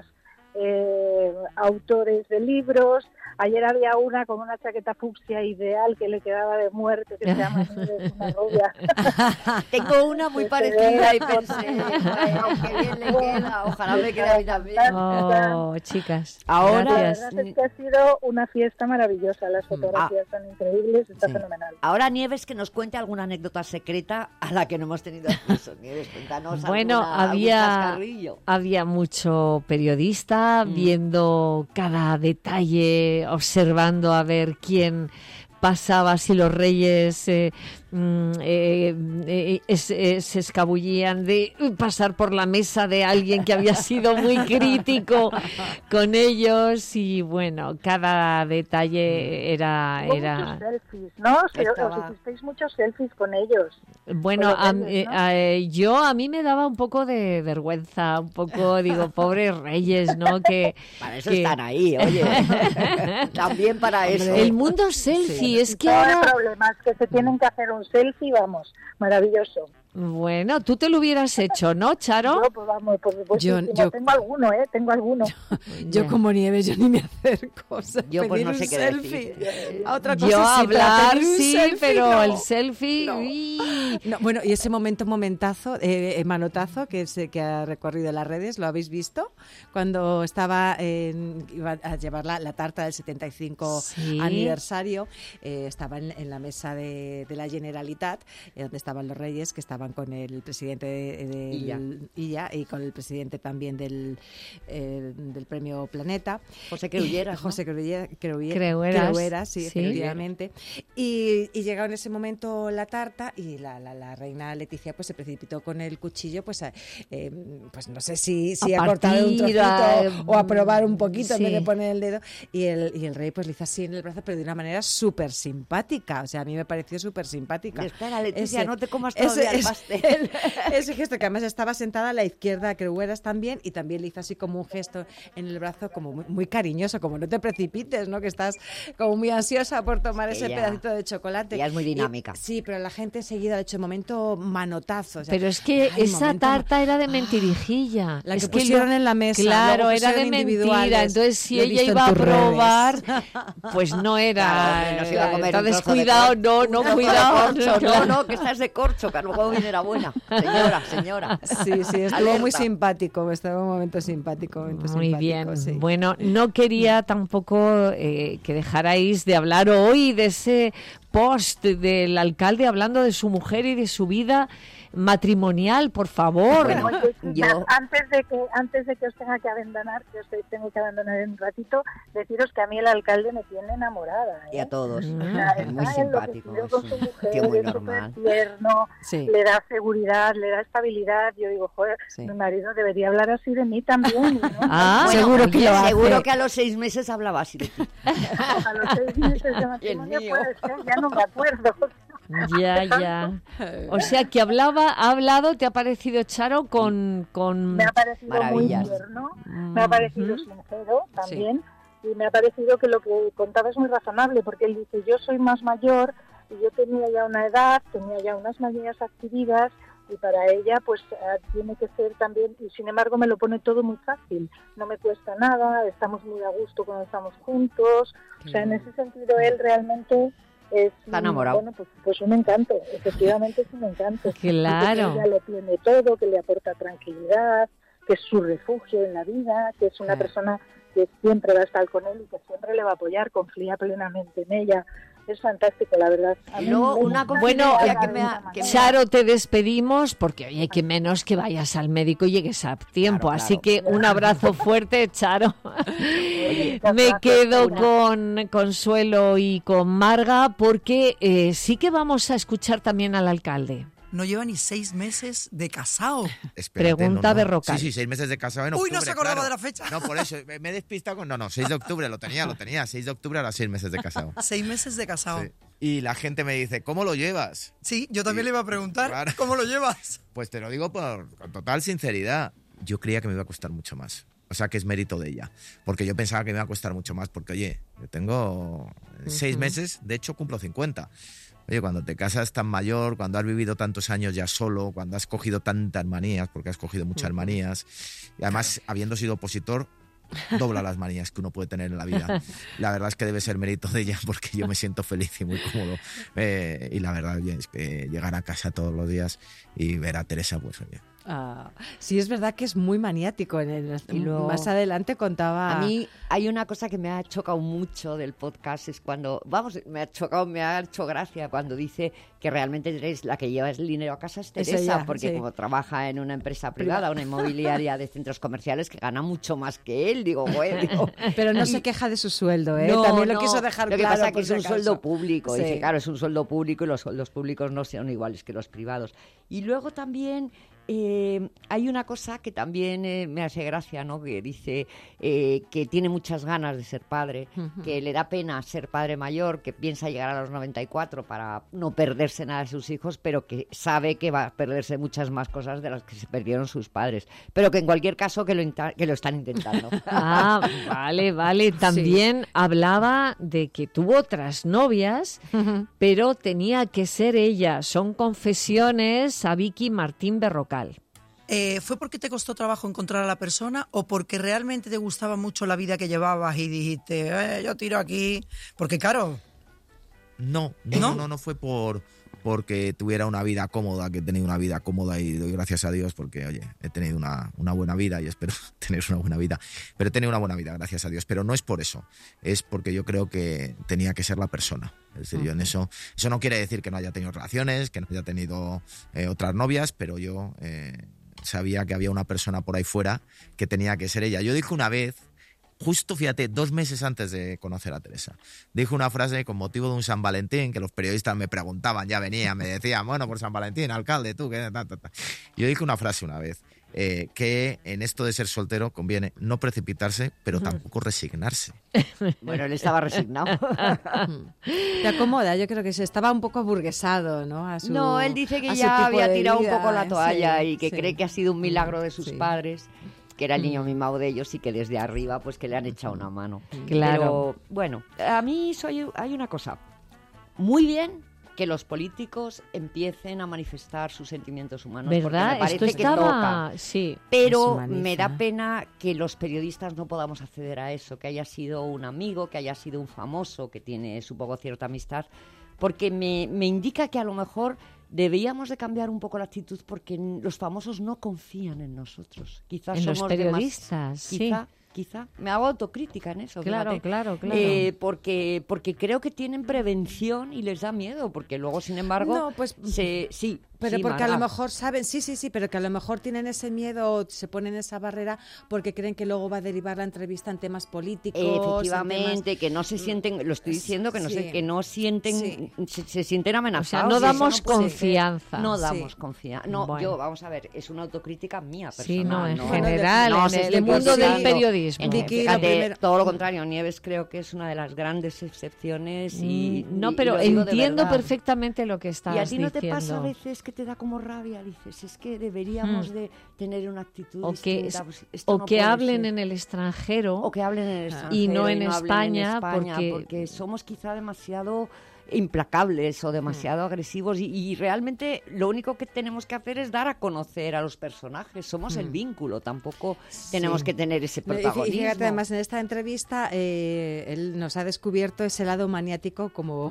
eh, autores de libros. Ayer había una con una chaqueta fucsia ideal que le quedaba de muerte, que se llama Nieves, una rubia. Tengo una muy parecida y pensé, bueno, qué bien le queda, ojalá me quede a mí también. Oh, chicas, Ahora, gracias. La verdad es que ha sido una fiesta maravillosa, las fotografías Ah. son increíbles, está Sí. fenomenal. Ahora, Nieves, que nos cuente alguna anécdota secreta a la que no hemos tenido acceso. Nieves, cuéntanos Bueno, alguna, algún había, chascarrillo. había mucho periodista Mm. viendo cada detalle, observando a ver quién pasaba, si los reyes eh, mm, eh, eh, es, eh, se escabullían de pasar por la mesa de alguien que había sido muy crítico con ellos y bueno, cada detalle era... Hubo era... muchos selfies, ¿no? O sea, Estaba... os hicisteis muchos selfies con ellos. Bueno, con a, reyes, ¿no? a, a, yo a mí me daba un poco de vergüenza, un poco, digo, pobres reyes, ¿no? Que, para eso que... están ahí, oye. También para eso. El mundo selfie, sí. es que no ahora... hay problemas, que se tienen que hacer un selfie, vamos, maravilloso. Bueno, tú te lo hubieras hecho, ¿no, Charo? No, pues vamos, por supuesto. Yo, yo, tengo alguno, ¿eh? Tengo alguno. Yo, yo como Nieves, yo ni me acerco. O sea, yo pues no sé qué selfie. decir. A otra cosa yo sí, hablar, sí, selfie, pero no. el selfie... No. No, bueno, y ese momento, momentazo, eh, manotazo que, es, que ha recorrido las redes, ¿lo habéis visto? Cuando estaba en, iba a llevar la, la tarta del setenta y cinco sí. aniversario, eh, estaba en, en la mesa de, de la Generalitat, eh, donde estaban los reyes, que estaban con el presidente de, de Illa. Illa y con el presidente también del, eh, del premio Planeta. José Creueras, ¿no? José Creueras, Creueras, Creueras sí, sí, efectivamente. Y, y llegó en ese momento la tarta y la, la, la reina Leticia pues se precipitó con el cuchillo, pues, eh, pues no sé si, si a, a cortar un trocito a, o a probar un poquito sí. en vez de poner el dedo. Y el, y el rey pues le hizo así en el brazo, pero de una manera súper simpática. O sea, a mí me pareció súper simpática. Espera, Leticia, ese, no te comas todavía ese, el pastel. Ese gesto, que además estaba sentada a la izquierda, Creueras también, y también le hizo así como un gesto en el brazo, como muy, muy cariñoso, como no te precipites, ¿no? Que estás como muy ansiosa por tomar ese ella, pedacito de chocolate. Ella es muy dinámica. Y, sí, pero la gente enseguida ha hecho un momento manotazo. O sea, pero es que ay, esa momento, tarta era de mentirijilla. La que es pusieron que lo, en la mesa. Claro, era de mentira. Entonces, si ella iba a probar, pues no era... Claro, no se iba a comer entonces, cuidado, no, no, cuidado. No, no, no, que esta es de corcho, que a lo mejor viene la buena. Señora, señora. Sí, sí, estuvo Alerta. muy simpático, estuvo un momento simpático. Momento muy simpático, bien. Sí. Bueno, no quería tampoco eh, que dejarais de hablar hoy de ese post del alcalde hablando de su mujer y de su vida matrimonial, por favor. Bueno, oye, yo... antes de que antes de que os tenga que abandonar, que os tengo que abandonar en un ratito, deciros que a mí el alcalde me tiene enamorada, ¿eh? Y a todos. O sea, es muy simpático. Es con su mujer, tío muy es normal. súper tierno, sí. le da seguridad, le da estabilidad. Yo digo, joder, sí. mi marido debería hablar así de mí también, ¿no? Ah, bueno, seguro que lo seguro hace. que a los seis meses hablaba así de ti. A los seis meses de matrimonio puede ser, ya no me acuerdo. Ya, ya. O sea, que hablaba, ha hablado, ¿te ha parecido, Charo, con... con... Me ha parecido maravillas. muy tierno, me ha parecido uh-huh. sincero también, sí. y me ha parecido que lo que contaba es muy razonable, porque él dice, yo soy más mayor, y yo tenía ya una edad, tenía ya unas manías adquiridas, y para ella pues uh, tiene que ser también, y sin embargo me lo pone todo muy fácil, no me cuesta nada, estamos muy a gusto cuando estamos juntos, sí. o sea, en ese sentido él realmente... Es, está enamorado. Bueno, pues, pues un encanto, efectivamente es un encanto. Claro. Que ella lo tiene todo, que le aporta tranquilidad, que es su refugio en la vida, que es una sí. persona que siempre va a estar con él y que siempre le va a apoyar, confía plenamente en ella. Es fantástico, la verdad. A mí no, una bueno, que me ha, que Charo, me... te despedimos porque oye, que menos que vayas al médico y llegues a tiempo. Claro, Así claro. que un abrazo fuerte, Charo. Oye, me quedo una... con Consuelo y con Marga porque eh, sí que vamos a escuchar también al alcalde. No lleva ni seis meses de casado. Espérate, Pregunta no, no. Berrocal. Sí, sí, seis meses de casado en octubre. Uy, no se acordaba claro. de la fecha. No, por eso, me, me he despistado con... No, no, seis de octubre, lo tenía, lo tenía. seis de octubre a las seis meses de casado. Seis meses de casado. Sí. Y la gente me dice, ¿cómo lo llevas? Sí, yo también y, le iba a preguntar, claro. ¿Cómo lo llevas? Pues te lo digo por, con total sinceridad. Yo creía que me iba a costar mucho más. O sea, que es mérito de ella. Porque yo pensaba que me iba a costar mucho más. Porque, oye, yo tengo uh-huh. seis meses, de hecho cumplo cincuenta. Oye, cuando te casas tan mayor, cuando has vivido tantos años ya solo, cuando has cogido tantas manías, porque has cogido muchas manías, y además, habiendo sido opositor, dobla las manías que uno puede tener en la vida. La verdad es que debe ser mérito de ella, porque yo me siento feliz y muy cómodo. Eh, y la verdad oye, es que llegar a casa todos los días y ver a Teresa, pues oye, Ah, sí, es verdad que es muy maniático. En el, Y luego- más adelante contaba... A mí hay una cosa que me ha chocado mucho del podcast, es cuando, vamos, me ha chocado, me ha hecho gracia cuando dice que realmente es la que lleva el dinero a casa es Es Teresa, ella, porque sí. como trabaja en una empresa privada, una inmobiliaria de centros comerciales, que gana mucho más que él, digo, güey, digo. Pero no Y- se queja de su sueldo, ¿eh? No, También lo no. quiso dejar Lo que claro. pasa es que por es si un acaso. sueldo público. Sí. Dice, claro, es un sueldo público y los sueldos públicos no son iguales que los privados. Y luego también eh, hay una cosa que también eh, me hace gracia, ¿no? Que dice eh, que tiene muchas ganas de ser padre, Ujú. que le da pena ser padre mayor, que piensa llegar a los noventa y cuatro para no perderse nada de sus hijos, pero que sabe que va a perderse muchas más cosas de las que se perdieron sus padres. Pero que en cualquier caso que lo, inta- que lo están intentando. Ah, vale, vale. También hablaba de que tuvo otras novias, pero tenía que ser ella. Son confesiones a Vicky Martín Berrocal. Eh, ¿Fue porque te costó trabajo encontrar a la persona o porque realmente te gustaba mucho la vida que llevabas y dijiste, eh, yo tiro aquí? Porque claro, No, no, ¿No? no, no, no fue por porque tuviera una vida cómoda, que he tenido una vida cómoda y doy gracias a Dios porque, oye, he tenido una, una buena vida y espero tener una buena vida. Pero he tenido una buena vida, gracias a Dios. Pero no es por eso, es porque yo creo que tenía que ser la persona. Es decir, yo en eso, eso no quiere decir que no haya tenido relaciones, que no haya tenido eh, otras novias, pero yo eh, sabía que había una persona por ahí fuera que tenía que ser ella. Yo dije una vez, justo, fíjate, dos meses antes de conocer a Teresa, dijo una frase con motivo de un San Valentín, que los periodistas me preguntaban, ya venían, me decían, bueno, por San Valentín, alcalde, tú, ¿qué? Ta, ta, ta. Yo dije una frase una vez, eh, que en esto de ser soltero conviene no precipitarse, pero tampoco resignarse. Bueno, él estaba resignado. Te acomoda, yo creo que se estaba un poco aburguesado, ¿no? A su- No, él dice a que su ya tipo había de tirado un vida, poco la ¿eh? toalla Sí, y que sí. cree que ha sido un milagro de sus Sí. padres, que era el niño Mm. mimado de ellos y que desde arriba pues que le han echado una mano. Claro. Pero bueno, a mí soy, hay una cosa. Muy bien que los políticos empiecen a manifestar sus sentimientos humanos, porque ¿Verdad? me parece Esto que estaba... toca. Sí. Pero humaniza. me da pena que los periodistas no podamos acceder a eso, que haya sido un amigo, que haya sido un famoso, que tiene, supongo, cierta amistad, porque me, me indica que a lo mejor deberíamos de cambiar un poco la actitud porque n- los famosos no confían en nosotros. Quizás En los somos demas- periodistas, sí. Quizá, quizá. Me hago autocrítica en eso. Claro, fíjate. claro, claro. Eh, porque, porque creo que tienen prevención y les da miedo, porque luego, sin embargo, No, pues- se, sí. Pero sí, porque a lo Marga. mejor saben, sí, sí, sí, pero que a lo mejor tienen ese miedo o se ponen esa barrera porque creen que luego va a derivar la entrevista en temas políticos. en Efectivamente, temas- que no se sienten, lo estoy diciendo, que no Sí. sé, que no sienten, Sí. se, se sienten amenazados. no y eso damos puede ser. confianza. No Sí. damos confianza. No, Bueno. yo, vamos a ver, es una autocrítica mía personal. Sí, no, en no- general, no en se el estoy mundo del criticando. periodismo. En- Vicky, lo fíjate, primero- todo lo contrario, Nieves creo que es una de las grandes excepciones y... Mm, No, y- y pero lo digo de entiendo verdad. perfectamente lo que estás ¿Y a ti no te diciendo. pasa a veces que te da como rabia? Dices, es que deberíamos Hmm. de tener una actitud O que, distinta. pues, esto o no que puede hablen ser. en el extranjero O que hablen en el extranjero y no en, hablen España, España, porque, somos quizá demasiado implacables o demasiado agresivos y, y realmente lo único que tenemos que hacer es dar a conocer a los personajes. Somos el Mm. vínculo, tampoco tenemos que tener ese Y fí- protagonismo. Y fíjate, además, en esta entrevista eh, él nos ha descubierto ese lado maniático como,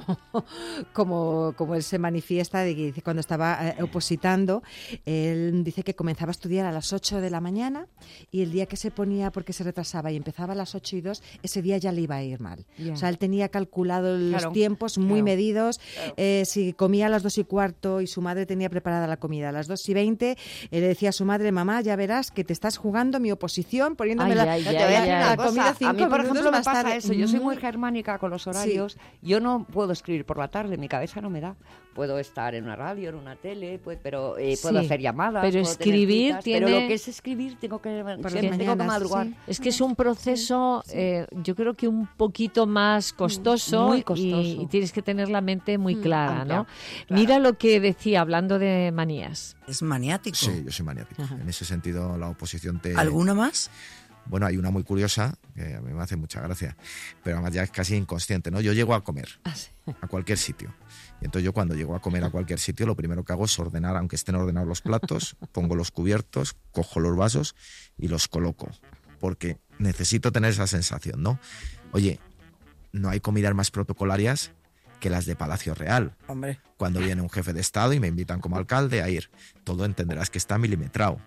como, como él se manifiesta de que dice, cuando estaba eh, opositando. Él dice que comenzaba a estudiar a las ocho de la mañana y el día que se ponía, porque se retrasaba y empezaba a las ocho y dos, ese día ya le iba a ir mal. Ya. O sea, él tenía calculado los Claro, tiempos muy claro, medidos. Eh, si comía a las dos y cuarto y su madre tenía preparada la comida a las dos y veinte, él le decía a su madre, mamá, ya verás que te estás jugando mi oposición poniéndome Ay, la, ay, Yo ay, te voy a ay, decir ay. una la cosa, comida a cinco mí, por minutos ejemplo, me más pasa tarde. eso. Yo soy muy Muy- germánica con los horarios. Yo no puedo escribir por la tarde, mi cabeza no me da. Puedo estar en una radio, en una tele, pues, pero eh, puedo Sí, hacer llamadas. pero puedo tener escribir citas, tiene- Pero lo que es escribir, tengo que, las siempre tengo que mañanas, madrugar. sí. es que es un proceso, eh, yo creo que un poquito más costoso, Muy y- costoso. Y, tienes que tener la mente muy Mm, clara, amplia, ¿no? claro. Mira lo que decía, hablando de manías. es maniático. Sí, yo soy maniático. En ese sentido, la oposición te... ¿Alguna más? Bueno, hay una muy curiosa, que a mí me hace mucha gracia, pero además ya es casi inconsciente, ¿no? Yo llego a comer a cualquier sitio. Y entonces yo cuando llego a comer a cualquier sitio, lo primero que hago es ordenar, aunque estén ordenados los platos, pongo los cubiertos, cojo los vasos y los coloco. Porque necesito tener esa sensación, ¿no? Oye, no hay comidas más protocolarias que las de Palacio Real. Hombre. Cuando viene un jefe de Estado y me invitan como alcalde a ir, todo entenderás que está milimetrado.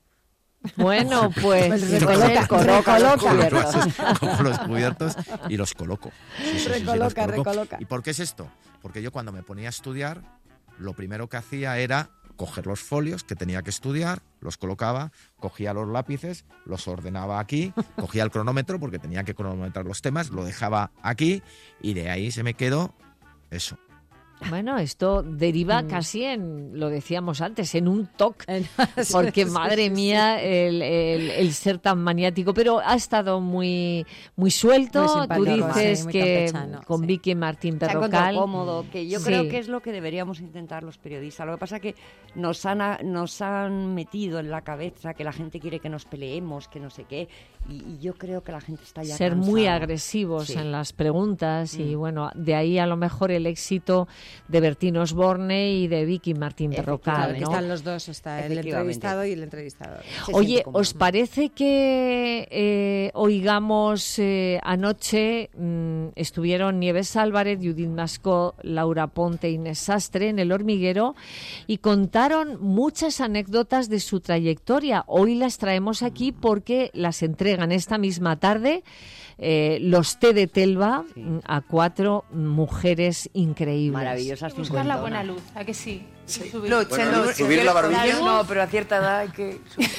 Bueno, pues recoloca, recoloca los cubiertos. Cojo los cubiertos y los coloco. Sí, sí, sí, recoloca, sí, los coloco. recoloca. ¿Y por qué es esto? Porque yo cuando me ponía a estudiar, lo primero que hacía era coger los folios que tenía que estudiar, los colocaba, cogía los lápices, los ordenaba aquí, cogía el cronómetro porque tenía que cronometrar los temas, lo dejaba aquí y de ahí se me quedó eso. Bueno, esto deriva Mm. casi en, lo decíamos antes, en un toque, Sí, porque sí, madre sí, sí. mía, el, el- el ser tan maniático, pero ha estado muy muy suelto. Muy Tú simpático, dices sí, muy que campechano, con sí. Vicky Martín Se ha encontrado Perrocal. cómodo, que yo Sí. creo que es lo que deberíamos intentar los periodistas. Lo que pasa es que nos han, a- nos han metido en la cabeza que la gente quiere que nos peleemos, que no sé qué, y, y yo creo que la gente está ya Ser muy cansada. agresivos Sí. en las preguntas y Mm. bueno, de ahí a lo mejor el éxito de Bertín Osborne y de Vicky Martín Perrocal, Aquí ¿no? están los dos, está el Efectivamente. entrevistado y el entrevistador. Se Oye, siente cómodo. ¿os parece que eh, oigamos eh, anoche mm, estuvieron Nieves Álvarez, Judith Mascó, Laura Ponte e Inés Sastre en El Hormiguero y contaron muchas anécdotas de su trayectoria? Hoy las traemos aquí porque las entregan esta misma tarde eh, los Té de Telva mm, a cuatro mujeres increíbles. Maravillosas Buscar la cincuentonas. buena luz, ¿a que sí? Subir. Lo- Bueno, lo- subir la barbilla. luz. No, pero a cierta edad hay que...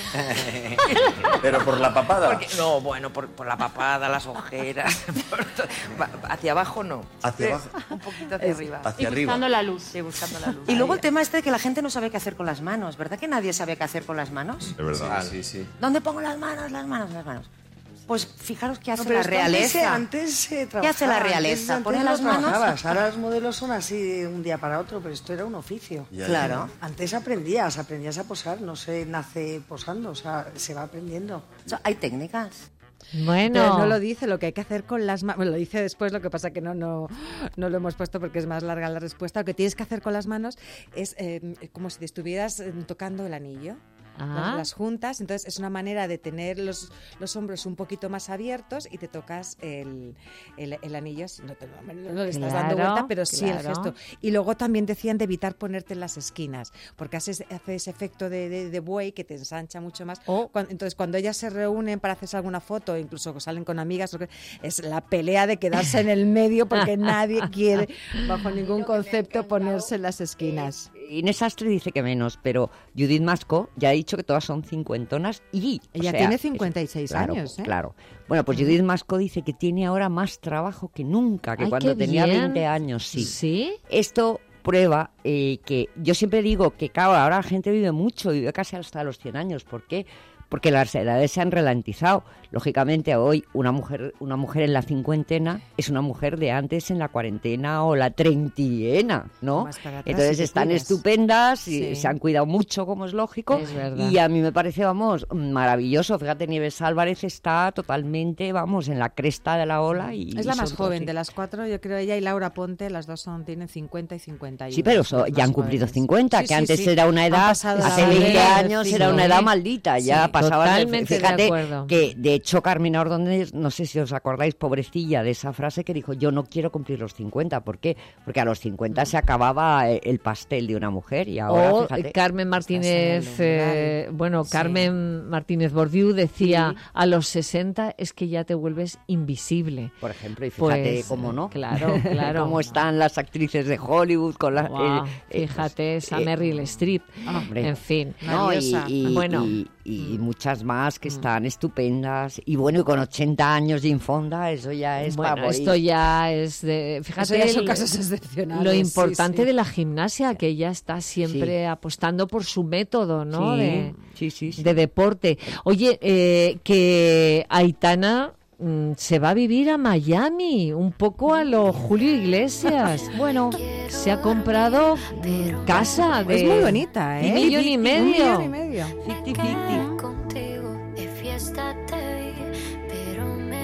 Pero por la papada. Porque- no, bueno, por, por la papada, las ojeras, por to- va- hacia abajo no. Hacia Eh, abajo. Un poquito hacia arriba. Hacia arriba. Buscando la luz. Sí, buscando la luz. Y luego el tema este de que la gente no sabe qué hacer con las manos, ¿verdad que nadie sabe qué hacer con las manos? Es verdad. Sí, sí. ¿Dónde pongo las manos, las manos, las manos? Pues fijaros qué hace No, pero la esto antes se- realeza. Antes se ¿Qué hace la trabajaba, realeza? antes- Pone antes las no manos. trabajabas. Ahora los modelos son así de un día para otro, pero esto era un oficio. Ya, Claro. Antes aprendías, aprendías a posar, no se nace posando, o sea, se va aprendiendo. O sea, hay técnicas. Bueno. Pero no lo dice, lo que hay que hacer con las manos, bueno, lo dice después, lo que pasa que no, no, no lo hemos puesto porque es más larga la respuesta. Lo que tienes que hacer con las manos es eh, como si te estuvieras eh, tocando el anillo. Ah. Las, las juntas, entonces es una manera de tener los, los hombros un poquito más abiertos y te tocas el, el, el anillo, no, te, no, no le estás dando Claro, vuelta, pero sí el claro. gesto. Y luego también decían de evitar ponerte en las esquinas, porque hace, hace ese efecto de, de, de buey que te ensancha mucho más. Cuan- entonces cuando ellas se reúnen para hacerse alguna foto, incluso salen con amigas, es la pelea de quedarse en el medio porque nadie quiere, bajo ningún concepto, ponerse en las esquinas. Inés Sastre dice que menos, pero Judith Mascó ya ha dicho que todas son cincuentonas y... o Ella sea, tiene es- cincuenta y seis claro, años, ¿eh? Claro. Bueno, pues Judith Mascó dice que tiene ahora más trabajo que nunca, que Ay, cuando qué tenía bien. veinte años, sí. ¿Sí? Esto prueba eh, que yo siempre digo que, claro, ahora la gente vive mucho, vive casi hasta los cien años. ¿Por qué? Porque las edades se han ralentizado. Lógicamente hoy una mujer una mujer en la cincuentena es una mujer de antes en la cuarentena o la treintiena, ¿no? Más para atrás, Entonces si te están cuidas. estupendas y Sí. se han cuidado mucho, como es lógico. Es verdad. Y a mí me parece, vamos, maravilloso. Fíjate, Nieves Álvarez está totalmente, vamos, en la cresta de la ola. Y Es la más sobre todo, joven sí. de las cuatro, yo creo ella y Laura Ponte, las dos son tienen cincuenta y cincuenta y uno. Sí, pero so- son las ya han más cumplido jóvenes. cincuenta, Sí, que sí, antes sí. era una Han edad, pasado la hace madurez, veinte años sí. era una edad maldita, ya Sí, pasaba. totalmente de Fíjate acuerdo. que, de hecho, Carmen Ordóñez, no sé si os acordáis, pobrecilla, de esa frase que dijo, yo no quiero cumplir los cincuenta. ¿Por qué? Porque a los cincuenta se acababa eh, el pastel de una mujer y ahora, O fíjate... eh, Carmen Martínez, eh, bueno, Carmen Martínez Bordiú decía, a los sesenta es que ya te vuelves invisible. Por ejemplo, y fíjate Pues, cómo no. Claro, claro. Cómo están las actrices de Hollywood con la... Guau, el- eh, fíjate, esa eh, Meryl Streep. Hombre. En fin. No, y, y- bueno. y- y muchas más que están estupendas. Y bueno, y con ochenta años Jane Fonda, eso ya es Bueno, para morir. esto ya es de... Fíjate, Eso ya son el- casos excepcionales, lo sí, importante sí. de la gimnasia, que ella está siempre apostando por su método, ¿no? Sí, de, sí, sí, sí. de deporte. Oye, eh, que Aitana mm, se va a vivir a Miami, un poco a lo Julio Iglesias. Bueno, se ha comprado mm, casa de... Es muy bonita, ¿eh? Un millón y Un medio. millón y medio. Contigo es fiesta, te vi, pero me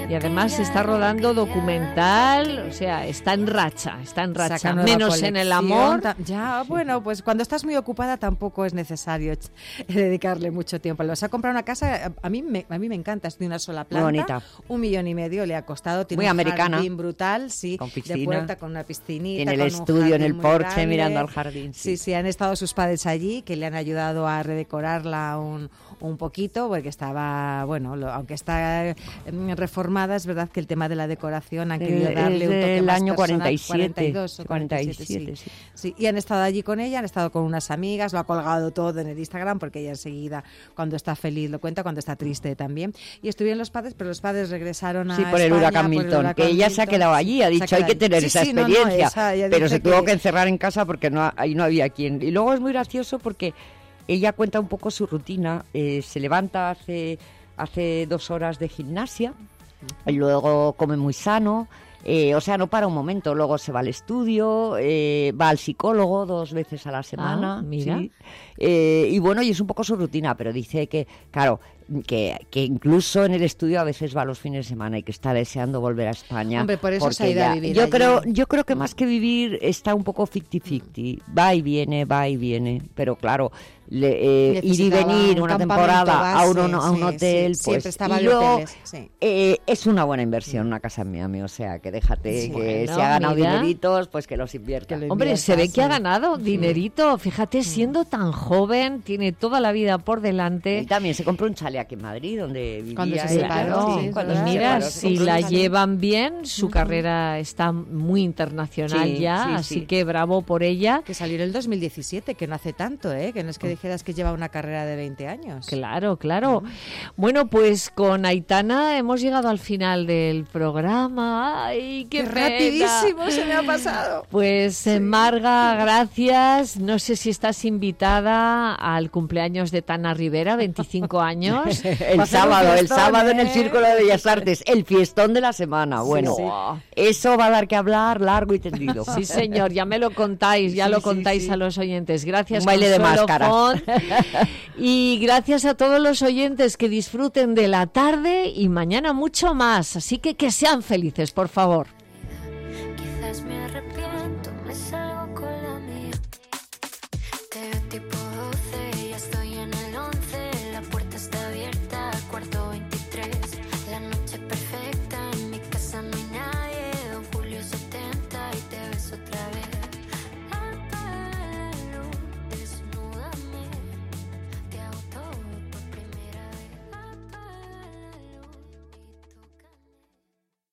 Y además está rodando documental, o sea, está en racha, está en racha. Saca nueva Menos en el amor. ta- Ya, bueno, pues cuando estás muy ocupada tampoco es necesario ch- dedicarle mucho tiempo. Se ha comprado una casa, a mí me, a mí me encanta, es de una sola planta. bonita. Un millón y medio le ha costado. Tiene Muy un americana. jardín brutal, sí. Con De piscina. puerta, con una piscinita. En el con un estudio, en jardín el muy porche, grande. mirando al jardín. Sí, sí, han estado sus padres allí, que le han ayudado a redecorarla un, un poquito, porque estaba, bueno, lo- aunque está mm, reformada, es verdad que el tema de la decoración han querido Eh, darle es un toque del más año personal. cuarenta y siete, cuarenta y dos o cuarenta y siete, cuarenta y sí. siete, Sí, y han estado allí con ella, han estado con unas amigas, lo ha colgado todo en el Instagram, porque ella enseguida, cuando está feliz, lo cuenta, cuando está triste también. Y estuvieron los padres, pero los padres regresaron a Sí, por el España, huracán por el Milton, huracán que ella se ha Milton. quedado allí, ha Se dicho hay quedado que allí. tener Sí, esa sí, no, no, experiencia, esa- ella pero dice se tuvo que- que encerrar en casa porque no, ahí no había quien. Y luego es muy gracioso porque ella cuenta un poco su rutina, eh, se levanta, hace, hace dos horas de gimnasia, y luego come muy sano. Eh, o sea, no para un momento, luego se va al estudio, eh, va al psicólogo dos veces a la semana. Ah, mira. sí. Eh, y bueno, y es un poco su rutina, pero dice que, claro, que, que incluso en el estudio a veces va los fines de semana y que está deseando volver a España. Hombre, por eso porque se ha ido a ya- vivir yo allí. creo, yo creo que más que vivir está un poco cincuenta-cincuenta, va y viene, va y viene, pero claro, le, eh, ir y Necesitaba venir un una campamento temporada a, un, base, a un sí, hotel, sí, pues siempre estaba y de luego, hoteles, sí. eh, es una buena inversión una casa en Miami, o sea, que déjate Sí. que Bueno, se ha ganado mira. dineritos, pues que los invierta. Hombre, se ve que ha ganado dinerito. Fíjate, siendo tan joven, tiene toda la vida por delante. Y también se compró un chalet aquí en Madrid, donde vivía Cuando se ella, separó, sí, sí, cuando Y se mira, separó, se si compró un la chalet. llevan bien, su carrera está muy internacional Sí, ya, sí, así sí. que bravo por ella. Que salió en el dos mil diecisiete, que no hace tanto, ¿eh? Que no es que dijeras que lleva una carrera de veinte años. Claro, claro. Bueno, pues con Aitana hemos llegado al final del programa. ¡Ay, qué, ¡Qué pena! rapidísimo se me ha pasado! Pues eh, Marga, gracias. No sé si estás invitada al cumpleaños de Tana Rivera, veinticinco años. El Va a ser un sábado, el fiestón, sábado en el ¿eh? Círculo de Bellas Artes, el fiestón de la semana. Bueno, sí. eso va a dar que hablar largo y tendido. Sí, señor, ya me lo contáis, ya Sí, lo sí, contáis sí. a los oyentes. Gracias, Un baile de Consuelo máscaras. Font. Y gracias a todos los oyentes que disfruten de la tarde y mañana mucho más. Así que que sean felices, por favor.